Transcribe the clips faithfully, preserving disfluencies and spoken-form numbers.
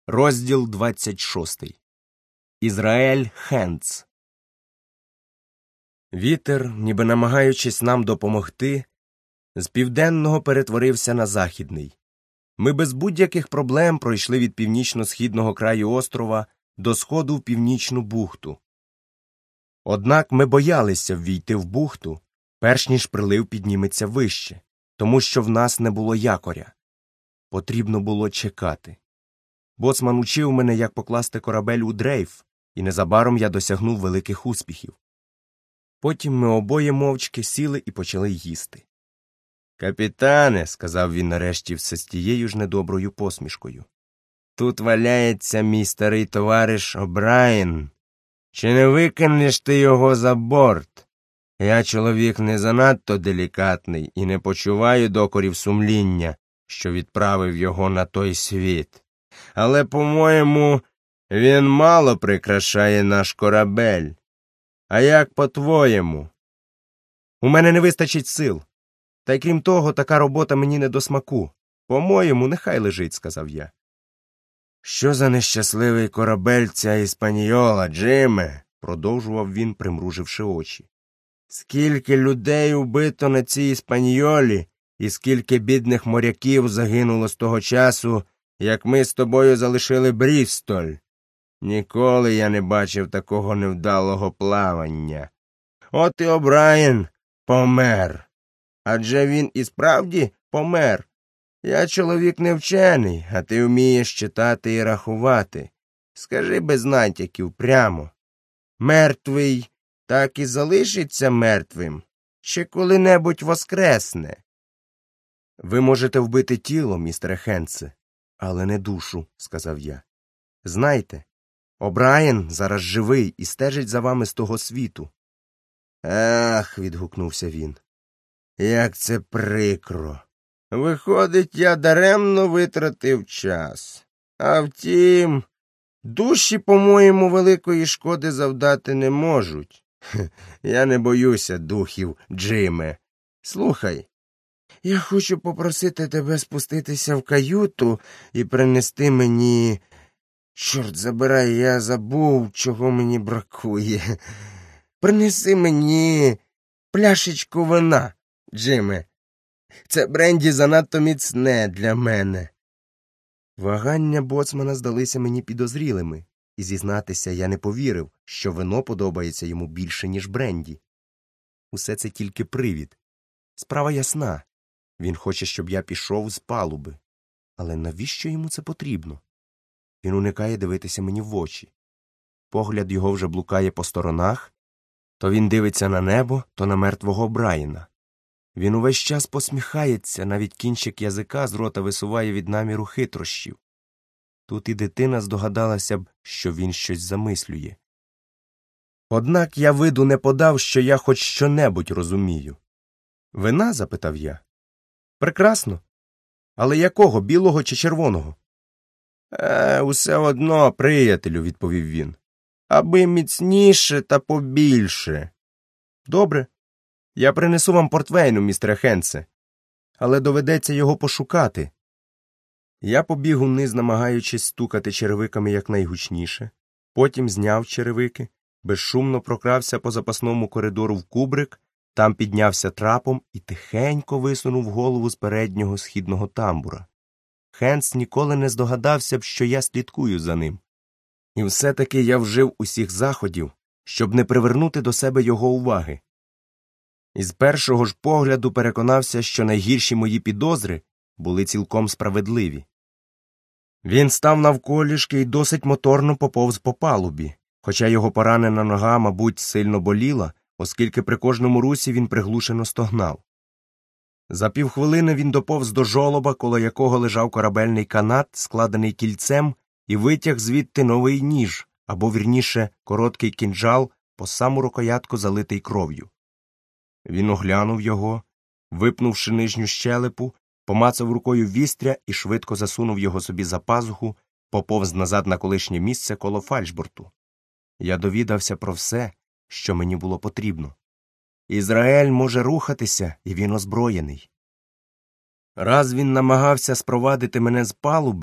Розділ двадцять шостий. Ізраїль Хендс. Вітер, ніби намагаючись нам допомогти, з південного перетворився на західний. Ми без будь-яких проблем пройшли від північно-східного краю острова до сходу в північну бухту. Однак ми боялися ввійти в бухту, перш ніж прилив підніметься вище, тому що в нас не було якоря. Потрібно було чекати. Боцман учив мене, як покласти корабель у дрейф, і незабаром я досягнув великих успіхів. Потім ми обоє мовчки сіли і почали їсти. «Капітане», – сказав він нарешті все з тією ж недоброю посмішкою, – «тут валяється мій старий товариш О'Брайен. Чи не викинеш ти його за борт? Я чоловік не занадто делікатний і не почуваю докорів сумління, що відправив його на той світ. Але, по-моєму, він мало прикрашає наш корабель. А як по-твоєму?» «У мене не вистачить сил. Та й крім того, така робота мені не до смаку. По-моєму, нехай лежить», – сказав я. «Що за нещасливий корабель ця Іспаньола, Джиме?» – продовжував він, примруживши очі. «Скільки людей убито на цій Іспаньолі, і скільки бідних моряків загинуло з того часу, як ми з тобою залишили Брістоль. Ніколи я не бачив такого невдалого плавання. От і О'Брайен помер. Адже він і справді помер. Я чоловік невчений, а ти вмієш читати і рахувати. Скажи без натяків прямо. Мертвий так і залишиться мертвим? Чи коли-небудь воскресне?» «Ви можете вбити тіло, містере Хендсе, але не душу», – сказав я. «Знайте, О'Брайен зараз живий і стежить за вами з того світу». «Ах», – відгукнувся він, – «як це прикро. Виходить, я даремно витратив час. А втім, душі, по-моєму, великої шкоди завдати не можуть. Хе, я не боюся духів, Джиме. Слухай, я хочу попросити тебе спуститися в каюту і принести мені... Чорт забирай, я забув, чого мені бракує. Принеси мені пляшечку вина, Джиме. Це бренді занадто міцне для мене». Вагання боцмана здалися мені підозрілими, і, зізнатися, я не повірив, що вино подобається йому більше, ніж бренді. Усе це тільки привід. Справа ясна. Він хоче, щоб я пішов з палуби. Але навіщо йому це потрібно? Він уникає дивитися мені в очі. Погляд його вже блукає по сторонах. То він дивиться на небо, то на мертвого Брайана. Він увесь час посміхається, навіть кінчик язика з рота висуває від наміру хитрощів. Тут і дитина здогадалася б, що він щось замислює. Однак я виду не подав, що я хоч що-небудь розумію. «Вина?» – запитав я. «Прекрасно. Але якого, білого чи червоного?» «Е, усе одно, приятелю», – відповів він. «Аби міцніше та побільше». «Добре. Я принесу вам портвейну, містере Хендсе. Але доведеться його пошукати». Я побіг униз, намагаючись стукати черевиками якнайгучніше. Потім зняв черевики, безшумно прокрався по запасному коридору в кубрик, там піднявся трапом і тихенько висунув голову з переднього східного тамбура. Хендс ніколи не здогадався б, що я слідкую за ним. І все-таки я вжив усіх заходів, щоб не привернути до себе його уваги. Із першого ж погляду переконався, що найгірші мої підозри були цілком справедливі. Він став навколішки і досить моторно поповз по палубі, хоча його поранена нога, мабуть, сильно боліла, оскільки при кожному русі він приглушено стогнав. За півхвилини він доповз до жолоба, коло якого лежав корабельний канат, складений кільцем, і витяг звідти новий ніж, або, вірніше, короткий кінджал, по саму рукоятку залитий кров'ю. Він оглянув його, випнувши нижню щелепу, помацав рукою вістря і швидко засунув його собі за пазуху, поповз назад на колишнє місце коло фальшборту. Я довідався про все, що мені було потрібно. Ізраїль може рухатися, і він озброєний. Раз він намагався спровадити мене з палуби,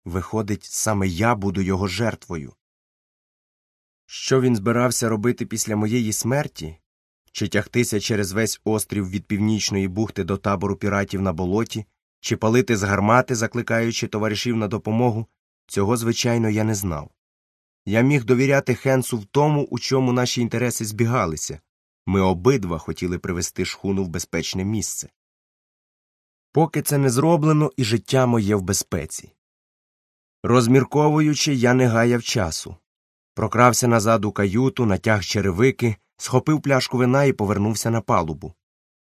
Виходить, саме я буду його жертвою. Що він збирався робити після моєї смерті? Чи тягтися через весь острів від північної бухти до табору піратів на болоті, чи палити з гармати, закликаючи товаришів на допомогу, цього, звичайно, я не знав. Я міг довіряти Хенсу в тому, у чому наші інтереси збігалися. Ми обидва хотіли привести шхуну в безпечне місце. Поки це не зроблено, і життя моє в безпеці. Розмірковуючи, я не гаяв часу. Прокрався назад у каюту, натяг черевики, схопив пляшку вина і повернувся на палубу.